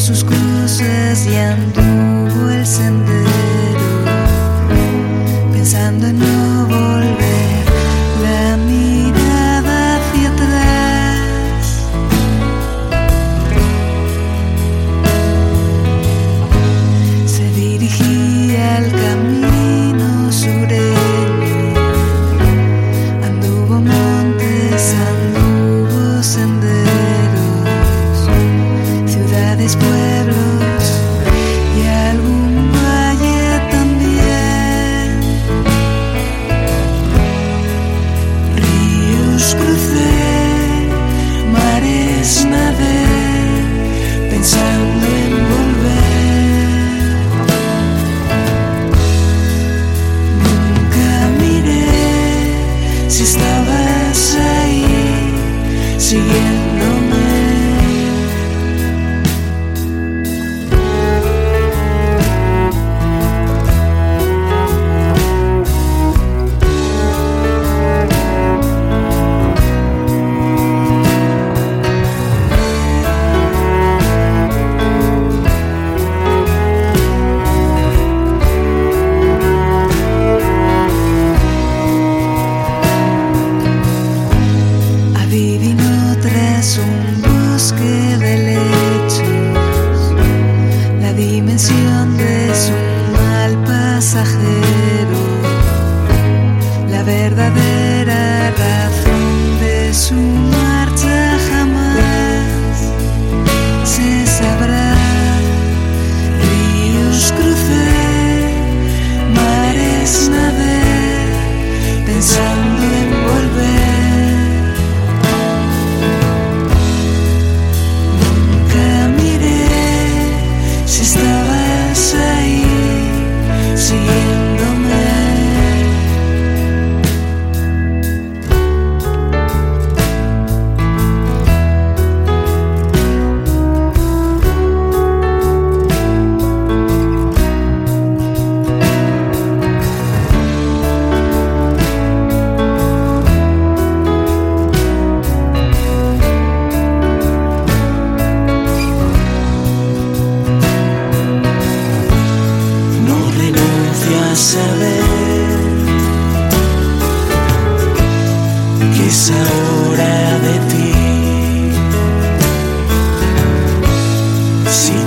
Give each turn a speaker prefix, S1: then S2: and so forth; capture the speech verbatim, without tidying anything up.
S1: sus cruces y anduvo el sendero, pensando en no volver la mirada hacia atrás. Se dirigía al camino sureño, anduvo montes, anduvo senderos, ciudades, pueblos y algún valle también. Ríos crucé, mares nadé, pensando en volver. Nunca miré si estabas ahí, siguiéndome. Adivinó tras un bosque de lechos la dimensión de su mal pasajero, la verdadera razón de su marcha jamás se sabrá. Ríos crucé, mares nadé, pensando en volver. Estabas ahí, siguiéndome. Saber que es ahora de ti. Si